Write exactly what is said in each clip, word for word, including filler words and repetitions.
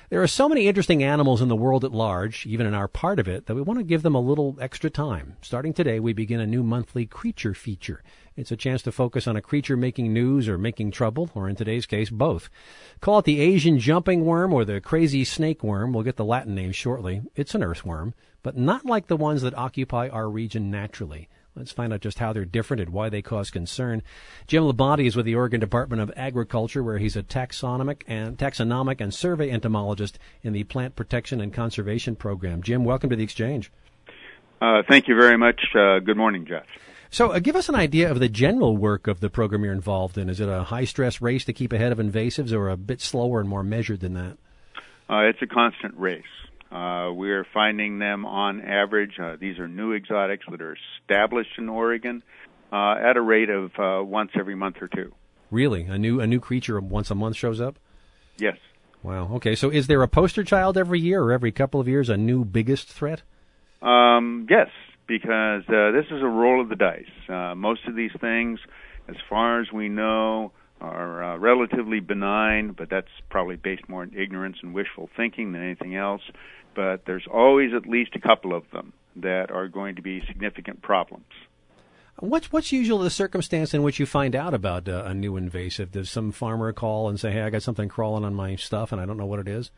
There are so many interesting animals in the world at large, even in our part of it, that we want to give them a little extra time. Starting today, we begin a new monthly creature feature. It's a chance to focus on a creature making news or making trouble, or in today's case, both. Call it the Asian jumping worm or the crazy snake worm. We'll get the Latin name shortly. It's an earthworm, but not like the ones that occupy our region naturally. Let's find out just how they're different and why they cause concern. Jim Labonte is with the Oregon Department of Agriculture, where he's a taxonomic and taxonomic and survey entomologist in the Plant Protection and Conservation Program. Jim, welcome to the Exchange. Uh, thank you very much. Uh, good morning, Jeff. So uh, give us an idea of the general work of the program you're involved in. Is it a high-stress race to keep ahead of invasives or a bit slower and more measured than that? Uh, it's a constant race. Uh, we're finding them on average. Uh, these are new exotics that are established in Oregon uh, at a rate of uh, once every month or two. Really? A new a new creature once a month shows up? Yes. Wow. Okay. So is there a poster child every year or every couple of years, a new biggest threat? Um, yes, because uh, this is a roll of the dice. Uh, most of these things, as far as we know, are uh, relatively benign, but that's probably based more on ignorance and wishful thinking than anything else. But there's always at least a couple of them that are going to be significant problems. What's what's usually the circumstance in which you find out about uh, a new invasive? Does some farmer call and say, hey, I got something crawling on my stuff and I don't know what it is?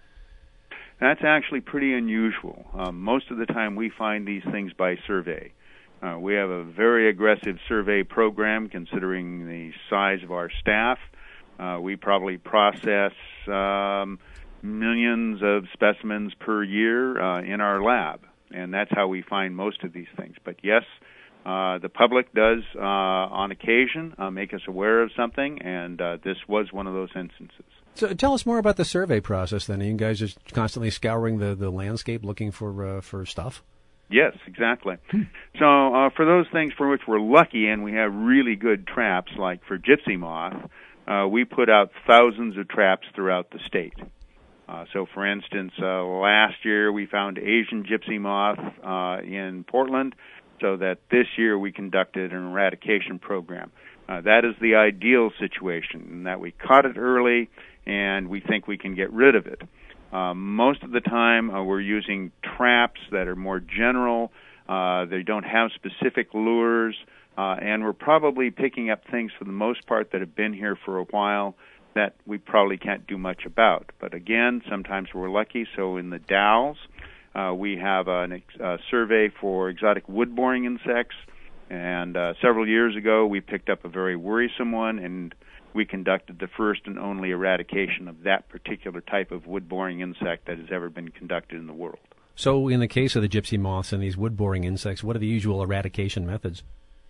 That's actually pretty unusual. Um, most of the time we find these things by survey. Uh, we have a very aggressive survey program considering the size of our staff. Uh, we probably process um, millions of specimens per year uh, in our lab, and that's how we find most of these things. But yes, uh, the public does, uh, on occasion, uh, make us aware of something, and uh, this was one of those instances. So tell us more about the survey process then. Are you guys just constantly scouring the, the landscape looking for uh, for stuff? Yes, exactly. Hmm. So uh, for those things for which we're lucky and we have really good traps, like for gypsy moth, uh, we put out thousands of traps throughout the state. Uh, so, for instance, uh, last year we found Asian gypsy moth uh, in Portland, so that this year we conducted an eradication program. Uh, that is the ideal situation, in that we caught it early and we think we can get rid of it. Uh, most of the time uh, we're using traps that are more general. Uh, they don't have specific lures, uh, and we're probably picking up things for the most part that have been here for a while that we probably can't do much about. But again, sometimes we're lucky. So in the Dalles, uh, we have a uh, survey for exotic wood-boring insects, and uh, several years ago we picked up a very worrisome one, and we conducted the first and only eradication of that particular type of wood-boring insect that has ever been conducted in the world. So in the case of the gypsy moths and these wood-boring insects, what are the usual eradication methods?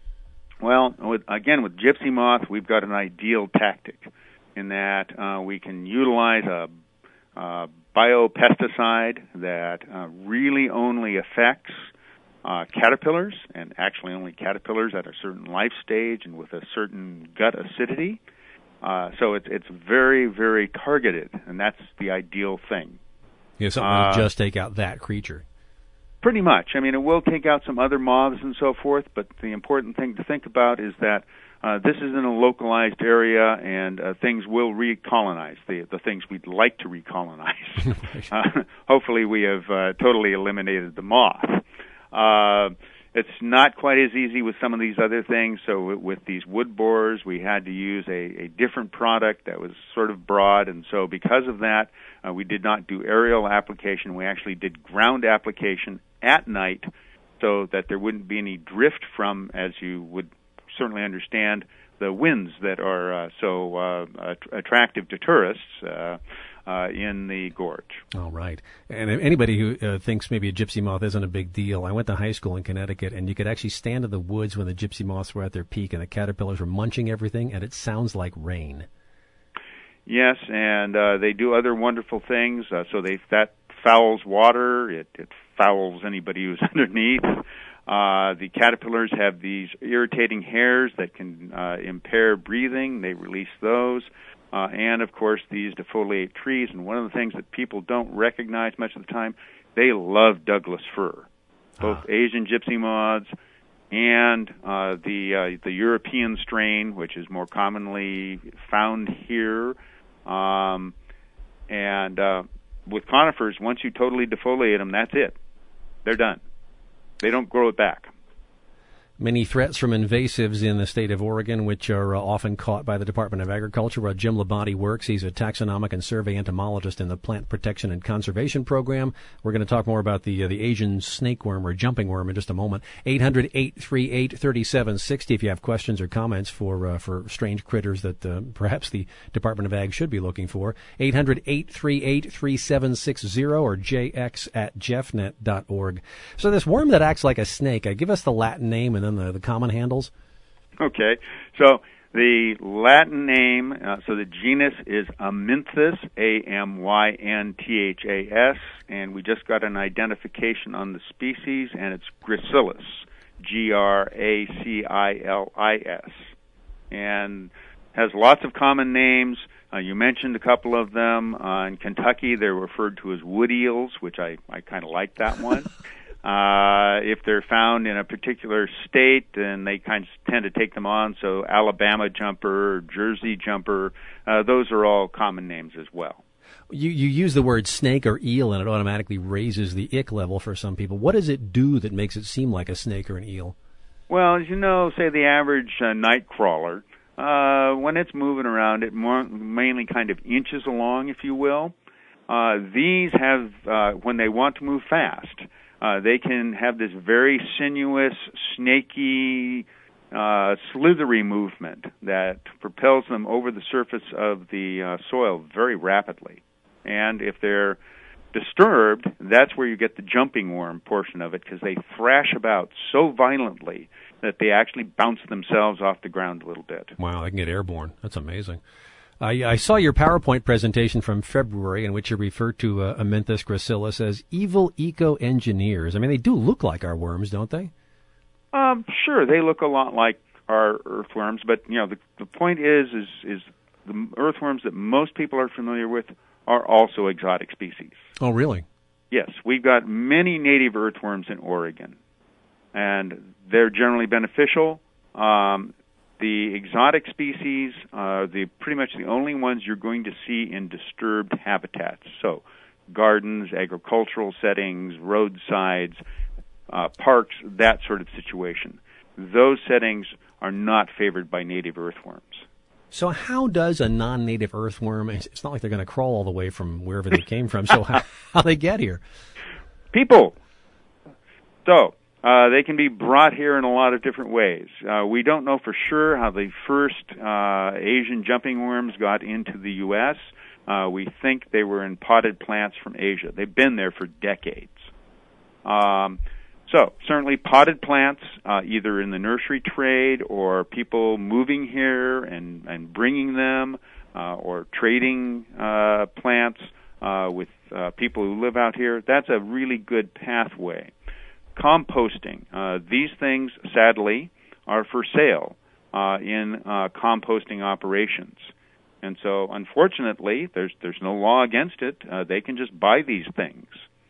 Well, with, again, with gypsy moth, we've got an ideal tactic in that uh, we can utilize a, a biopesticide that uh, really only affects uh, caterpillars, and actually only caterpillars at a certain life stage and with a certain gut acidity. Uh, so it's it's very, very targeted, and that's the ideal thing. Yeah, something uh, will just take out that creature. Pretty much. I mean, it will take out some other moths and so forth, but the important thing to think about is that uh, this is in a localized area, and uh, things will recolonize, the the things we'd like to recolonize. uh, hopefully we have uh, totally eliminated the moth. Uh, It's not quite as easy with some of these other things. So with these wood borers, we had to use a, a different product that was sort of broad. And so because of that, uh, we did not do aerial application. We actually did ground application at night so that there wouldn't be any drift from, as you would certainly understand, the winds that are uh, so uh, att- attractive to tourists uh, uh, in the gorge. All right. And anybody who uh, thinks maybe a gypsy moth isn't a big deal, I went to high school in Connecticut, and you could actually stand in the woods when the gypsy moths were at their peak and the caterpillars were munching everything, and it sounds like rain. Yes, and uh, they do other wonderful things. Uh, so they that fouls water. It, it fouls anybody who's underneath. Uh, the caterpillars have these irritating hairs that can uh, impair breathing. They release those. Uh, and, of course, these defoliate trees. And one of the things that people don't recognize much of the time, they love Douglas fir, both ah. Asian gypsy moths and uh, the uh, the European strain, which is more commonly found here. Um, and uh, with conifers, once you totally defoliate them, that's it. They're done. They don't grow it back. Many threats from invasives in the state of Oregon, which are uh, often caught by the Department of Agriculture, where Jim Labonte works. He's a taxonomic and survey entomologist in the Plant Protection and Conservation Program. We're going to talk more about the uh, the Asian snakeworm or jumping worm in just a moment. eight hundred, eight three eight, three seven six zero if you have questions or comments for uh, for strange critters that uh, perhaps the Department of Ag should be looking for. eight hundred, eight three eight, three seven six zero or j x at jeffnet dot org. So this worm that acts like a snake, uh, give us the Latin name and then the, the common handles. Okay, so the Latin name, uh, so the genus is Amynthas, A M Y N T H A S, and we just got an identification on the species, and it's Gracilis, G R A C I L I S, and has lots of common names. Uh, you mentioned a couple of them. Uh, in Kentucky, they're referred to as wood eels, which I, I kind of like that one. Uh, if they're found in a particular state, then they kind of tend to take them on. So Alabama jumper, Jersey jumper, uh, those are all common names as well. You, you use the word snake or eel, and it automatically raises the ick level for some people. What does it do that makes it seem like a snake or an eel? Well, as you know, say the average uh, night crawler, uh, when it's moving around, it more, mainly kind of inches along, if you will. Uh, these have, uh, when they want to move fast, Uh, they can have this very sinuous, snaky, uh, slithery movement that propels them over the surface of the uh, soil very rapidly. And if they're disturbed, that's where you get the jumping worm portion of it, because they thrash about so violently that they actually bounce themselves off the ground a little bit. Wow, they can get airborne. That's amazing. I, I saw your PowerPoint presentation from February in which you referred to uh, Amynthas gracilis as evil eco-engineers. I mean, they do look like our worms, don't they? Um, sure, they look a lot like our earthworms, but you know, the, the point is, is, is the earthworms that most people are familiar with are also exotic species. Oh, really? Yes, we've got many native earthworms in Oregon, and they're generally beneficial. Um, The exotic species are the pretty much the only ones you're going to see in disturbed habitats. So gardens, agricultural settings, roadsides, uh, parks, that sort of situation. Those settings are not favored by native earthworms. So how does a non-native earthworm, it's not like they're going to crawl all the way from wherever they came from, so how, how they get here? People. So Uh, they can be brought here in a lot of different ways. Uh, we don't know for sure how the first uh, Asian jumping worms got into the U S Uh, we think they were in potted plants from Asia. They've been there for decades. Um, so certainly potted plants, uh, either in the nursery trade or people moving here and, and bringing them, uh, or trading uh, plants uh, with uh, people who live out here. That's a really good pathway. Composting. Uh, these things, sadly, are for sale uh, in uh, composting operations. And so, unfortunately, there's there's no law against it. Uh, they can just buy these things.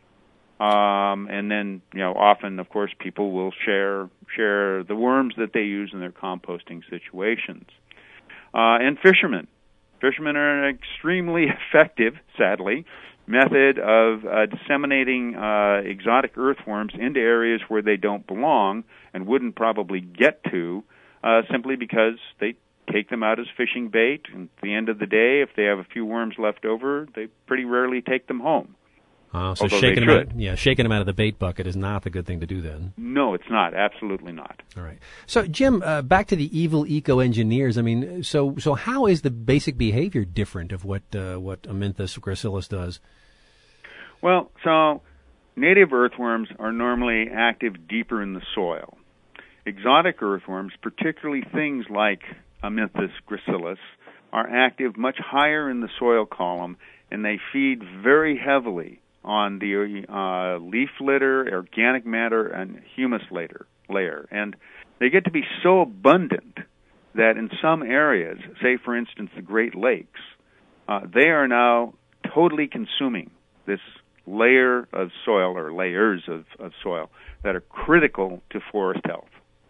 Um, and then, you know, often, of course, people will share share the worms that they use in their composting situations. Uh, and fishermen. Fishermen are an extremely effective, sadly, method of uh, disseminating uh, exotic earthworms into areas where they don't belong and wouldn't probably get to, uh, simply because they take them out as fishing bait, and at the end of the day, if they have a few worms left over, they pretty rarely take them home. Uh, so shaking them, out, yeah, shaking them out of the bait bucket is not the good thing to do then. No, it's not. Absolutely not. All right. So, Jim, uh, back to the evil eco-engineers. I mean, so so how is the basic behavior different of what uh, what Amynthas gracilis does? Well, so native earthworms are normally active deeper in the soil. Exotic earthworms, particularly things like Amynthas gracilis, are active much higher in the soil column, and they feed very heavily on the uh, leaf litter, organic matter, and humus layer, layer. And they get to be so abundant that in some areas, say for instance the Great Lakes, uh, they are now totally consuming this layer of soil, or layers of, of soil, that are critical to forest health.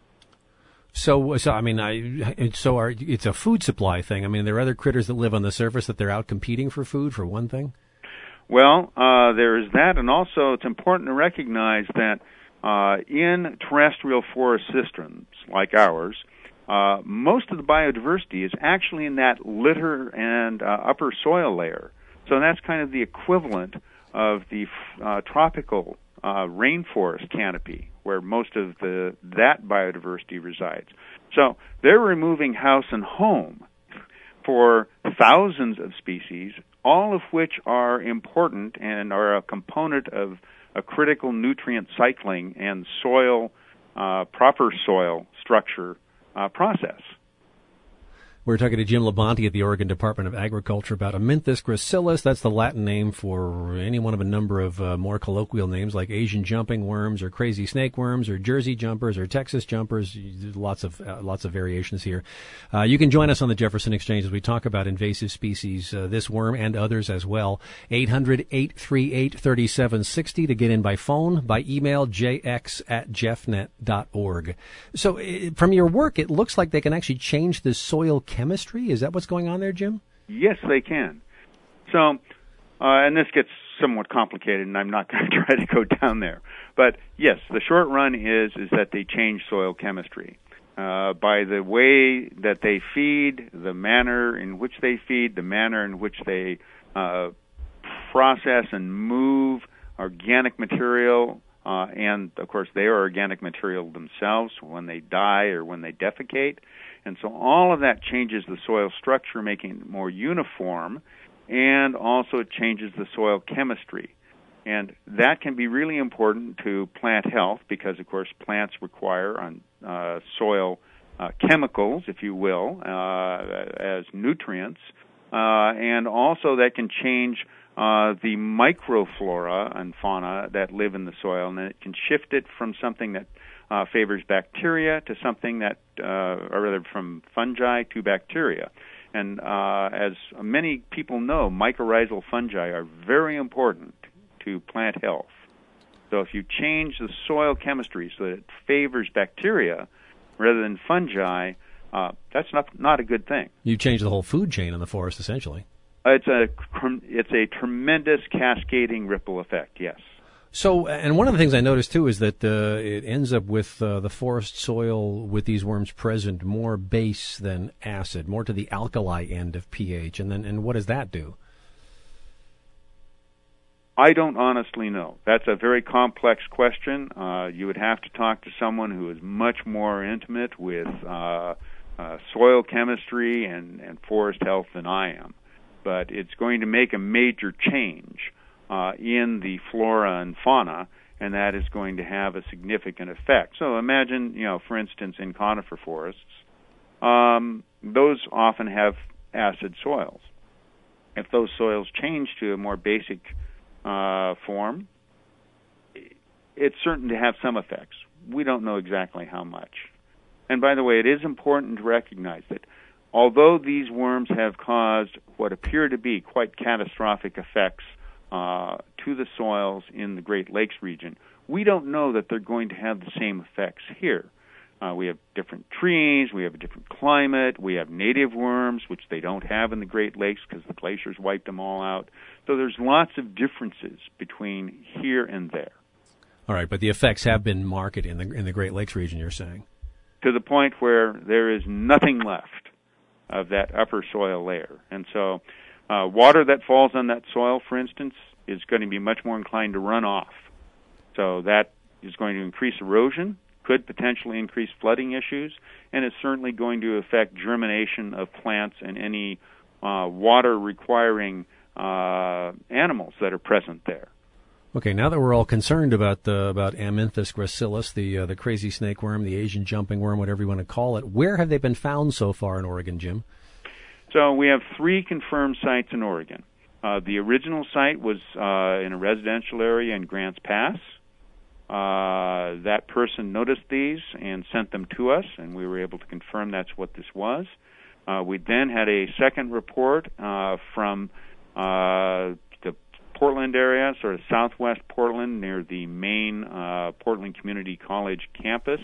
So, so I mean, I, so are, it's a food supply thing. I mean, there are other critters that live on the surface that they're out competing for food, for one thing? Well, uh, there is that, and also it's important to recognize that uh, in terrestrial forest systems like ours, uh, most of the biodiversity is actually in that litter and uh, upper soil layer. So that's kind of the equivalent of the uh, tropical uh, rainforest canopy, where most of the that biodiversity resides. So they're removing house and home for thousands of species, all of which are important and are a component of a critical nutrient cycling and soil, uh, proper soil structure uh, process. We're talking to Jim Labonte at the Oregon Department of Agriculture about Amynthus gracilis. That's the Latin name for any one of a number of uh, more colloquial names like Asian jumping worms or crazy snake worms or Jersey jumpers or Texas jumpers. Lots of uh, lots of variations here. Uh, you can join us on the Jefferson Exchange as we talk about invasive species, uh, this worm and others as well. eight hundred, eight three eight, three seven six zero to get in by phone, by email, j x at jeffnet dot org. So uh, from your work, it looks like they can actually change the soil chemistry. Is that what's going on there, Jim? Yes, they can. So, uh, and this gets somewhat complicated, and I'm not going to try to go down there. But yes, the short run is is that they change soil chemistry uh, by the way that they feed, the manner in which they feed, the manner in which they uh, process and move organic material. Uh, and, of course, they are organic material themselves when they die or when they defecate. And so all of that changes the soil structure, making it more uniform, and also it changes the soil chemistry. And that can be really important to plant health because, of course, plants require on uh, soil uh, chemicals, if you will, uh, as nutrients. Uh, and also that can change uh, the microflora and fauna that live in the soil, and it can shift it from something that Uh, favors bacteria to something that, uh, or rather from fungi to bacteria. And uh, as many people know, mycorrhizal fungi are very important to plant health. So if you change the soil chemistry so that it favors bacteria rather than fungi, uh, that's not not a good thing. You change the whole food chain in the forest, essentially. It's a it's a tremendous cascading ripple effect, yes. So, and one of the things I noticed, too, is that uh, it ends up with uh, the forest soil with these worms present more base than acid, more to the alkali end of pH. And then, and what does that do? I don't honestly know. That's a very complex question. Uh, you would have to talk to someone who is much more intimate with uh, uh, soil chemistry and, and forest health than I am. But it's going to make a major change Uh, in the flora and fauna, and that is going to have a significant effect. So imagine, you know, for instance, in conifer forests, um, those often have acid soils. If those soils change to a more basic uh, form, it's certain to have some effects. We don't know exactly how much. And by the way, it is important to recognize that although these worms have caused what appear to be quite catastrophic effects Uh, to the soils in the Great Lakes region, we don't know that they're going to have the same effects here. Uh, we have different trees, we have a different climate, we have native worms, which they don't have in the Great Lakes because the glaciers wiped them all out. So there's lots of differences between here and there. All right, but the effects have been marked in the in the Great Lakes region, you're saying? To the point where there is nothing left of that upper soil layer. And so Uh, water that falls on that soil, for instance, is going to be much more inclined to run off. So that is going to increase erosion, could potentially increase flooding issues, and it's certainly going to affect germination of plants and any uh, water-requiring uh, animals that are present there. Okay, now that we're all concerned about the, about Amynthus gracilis, the uh, the crazy snake worm, the Asian jumping worm, whatever you want to call it, where have they been found so far in Oregon, Jim? So we have three confirmed sites in Oregon. Uh, the original site was uh, in a residential area in Grants Pass. Uh, that person noticed these and sent them to us, and we were able to confirm that's what this was. Uh, we then had a second report uh, from uh, the Portland area, sort of southwest Portland, near the main uh, Portland Community College campus.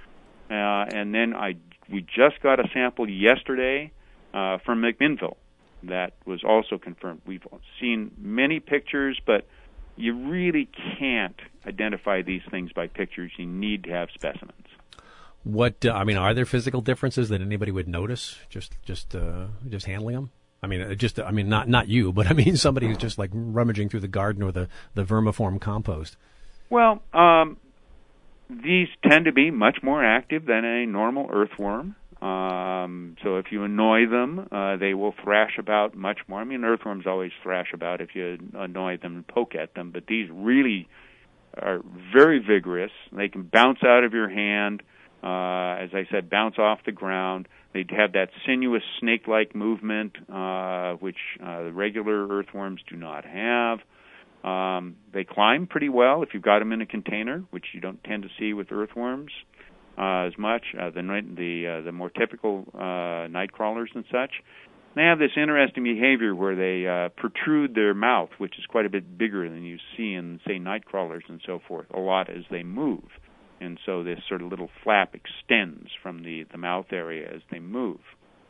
Uh, and then I we just got a sample yesterday Uh, from McMinnville. that was also confirmed. We've seen many pictures, but you really can't identify these things by pictures. You need to have specimens. What uh, I mean, are there physical differences that anybody would notice just just uh, just handling them? I mean, uh, just I mean, not not you, but I mean somebody who's just like rummaging through the garden or the the vermiform compost. Well, um, these tend to be much more active than a normal earthworm. Um, so if you annoy them, uh, they will thrash about much more. I mean, earthworms always thrash about if you annoy them and poke at them, but these really are very vigorous. They can bounce out of your hand. Uh, as I said, bounce off the ground. They have that sinuous snake-like movement, uh, which uh, the regular earthworms do not have. Um, they climb pretty well if you've got them in a container, which you don't tend to see with earthworms uh, as much. Uh, the the uh, the more typical uh, night crawlers and such, they have this interesting behavior where they uh, protrude their mouth, which is quite a bit bigger than you see in, say, night crawlers and so forth, a lot as they move. And so this sort of little flap extends from the, the mouth area as they move.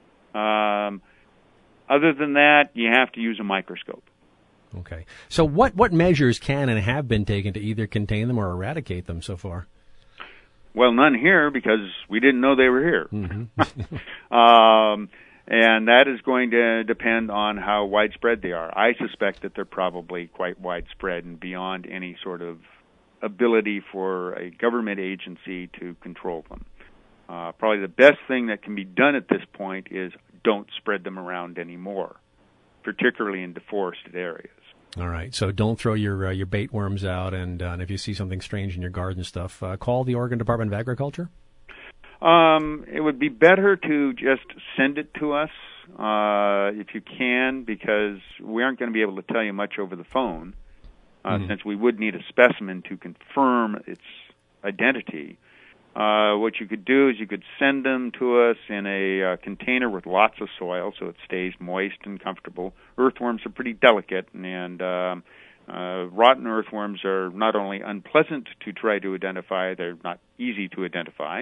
Um, other than that, you have to use a microscope. Okay. So what, what measures can and have been taken to either contain them or eradicate them so far? Well, none here because we didn't know they were here. Mm-hmm. um, and that is going to depend on how widespread they are. I suspect that they're probably quite widespread and beyond any sort of ability for a government agency to control them. Uh, probably the best thing that can be done at this point is don't spread them around anymore, particularly in deforested areas. All right, so don't throw your uh, your bait worms out, and, uh, and if you see something strange in your garden stuff, uh, call the Oregon Department of Agriculture? Um, it would be better to just send it to us uh, if you can, because we aren't going to be able to tell you much over the phone. Uh, mm-hmm. Since we would need a specimen to confirm its identity. Uh, what you could do is you could send them to us in a uh, container with lots of soil so it stays moist and comfortable. Earthworms are pretty delicate, and uh, uh, rotten earthworms are not only unpleasant to try to identify, they're not easy to identify.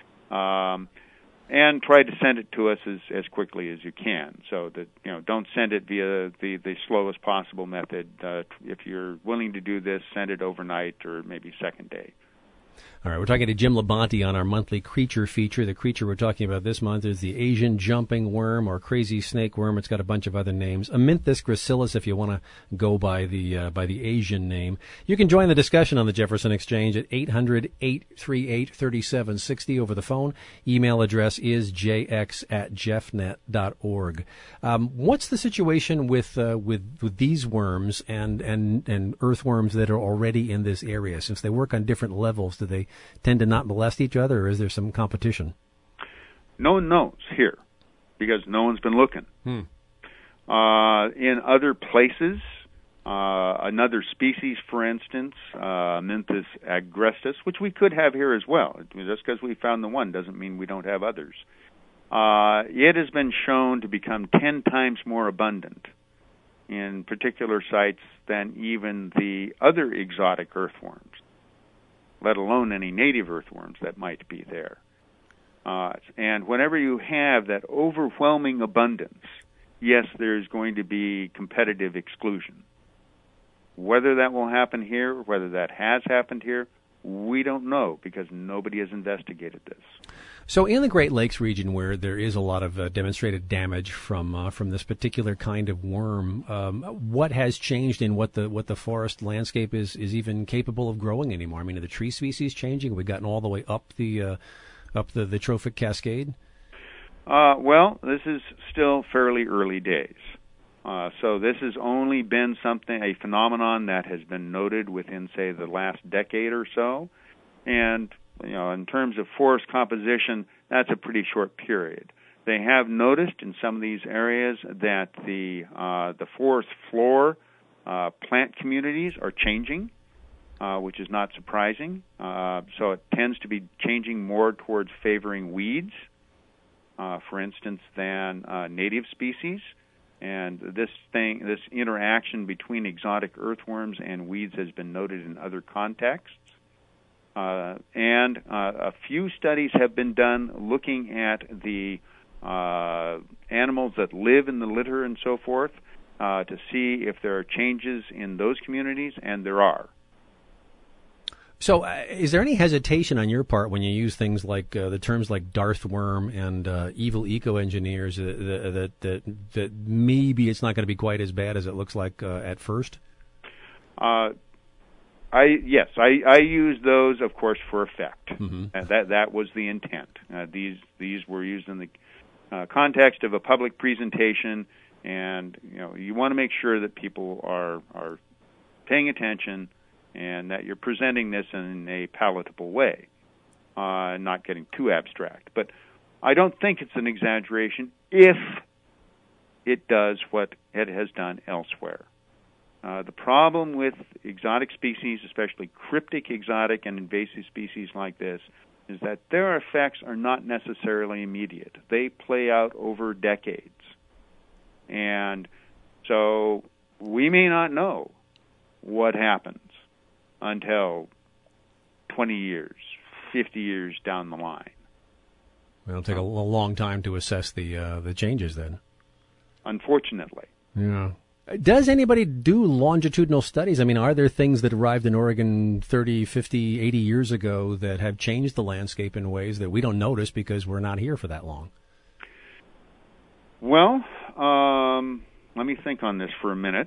Um, and try to send it to us as, as quickly as you can. So that, you know, don't send it via the, the slowest possible method. Uh, if you're willing to do this, send it overnight or maybe second day. All right, we're talking to Jim Labonte on our monthly creature feature. The creature we're talking about this month is the Asian jumping worm or crazy snake worm. It's got a bunch of other names. Amynthus gracilis, if you want to go by the uh, by the Asian name. You can join the discussion on the Jefferson Exchange at eight hundred, eight three eight, three seven six zero over the phone. Email address is j x at jeffnet dot org. Um, what's the situation with uh, with with these worms and, and, and earthworms that are already in this area? Since they work on different levels, do they tend to not molest each other, or is there some competition? No one knows here because no one's been looking. Hmm. Uh, in other places, uh, another species, for instance, uh, Amynthus agrestis, which we could have here as well. Just because we found the one doesn't mean we don't have others. Uh, it has been shown to become ten times more abundant in particular sites than even the other exotic earthworms, let alone any native earthworms that might be there. Uh, and whenever you have that overwhelming abundance, yes, there's going to be competitive exclusion. Whether that will happen here, or whether that has happened here, we don't know because nobody has investigated this. So in the Great Lakes region where there is a lot of uh, demonstrated damage from uh, from this particular kind of worm, um, what has changed in what the what the forest landscape is, is even capable of growing anymore? I mean, are the tree species changing? Have we gotten all the way up the uh, up the, the trophic cascade? Uh, well, this is still fairly early days. Uh, so this has only been something, a phenomenon that has been noted within, say, the last decade or so. And, you know, in terms of forest composition, that's a pretty short period. They have noticed in some of these areas that the uh, the forest floor uh, plant communities are changing, uh, which is not surprising. Uh, so it tends to be changing more towards favoring weeds, uh, for instance, than uh, native species. And this thing, this interaction between exotic earthworms and weeds has been noted in other contexts. Uh, and uh, a few studies have been done looking at the uh, animals that live in the litter and so forth, uh, to see if there are changes in those communities, and there are. So uh, is there any hesitation on your part when you use things like uh, the terms like Darth Worm and uh, evil eco-engineers that, that, that, that maybe it's not going to be quite as bad as it looks like uh, at first? Uh, I yes, I, I use those, of course, for effect. Mm-hmm. Uh, that that was the intent. Uh, these these were used in the uh, context of a public presentation, and you know you want to make sure that people are are paying attention and that you're presenting this in a palatable way, uh, not getting too abstract. But I don't think it's an exaggeration if it does what it has done elsewhere. Uh, the problem with exotic species, especially cryptic exotic and invasive species like this, is that their effects are not necessarily immediate. They play out over decades. And so we may not know what happens until twenty years, fifty years down the line. Well, it'll take a, a long time to assess the uh, the changes then. Unfortunately. Yeah. Does anybody do longitudinal studies? I mean, are there things that arrived in Oregon thirty, fifty, eighty years ago that have changed the landscape in ways that we don't notice because we're not here for that long? Well, um, let me think on this for a minute.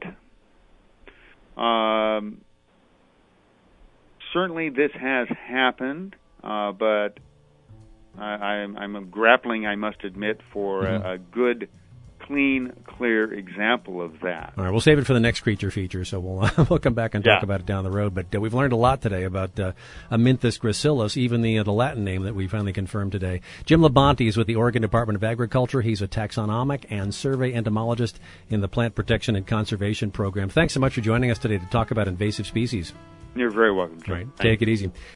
Um, certainly this has happened, uh, but I, I'm, I'm grappling, I must admit, for mm-hmm. a, a good, clean, clear example of that. All right, we'll save it for the next creature feature, so we'll uh, we'll come back and talk yeah. about it down the road. But uh, we've learned a lot today about uh, Amynthus gracilis, even the uh, the Latin name that we finally confirmed today. Jim Labonte is with the Oregon Department of Agriculture. He's a taxonomic and survey entomologist in the Plant Protection and Conservation Program. Thanks so much for joining us today to talk about invasive species. You're very welcome, Jim. All right, take it easy.